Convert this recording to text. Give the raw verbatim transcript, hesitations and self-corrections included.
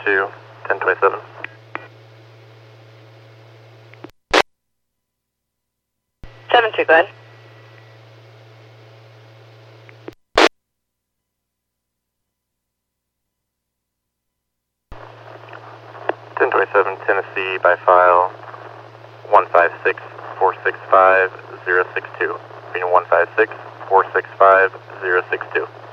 two, ten twenty-seven. seven two, go ahead. ten twenty-seven, Tennessee, by file, one five six, four six five, zero six two. Being one five six, four six five, zero six two.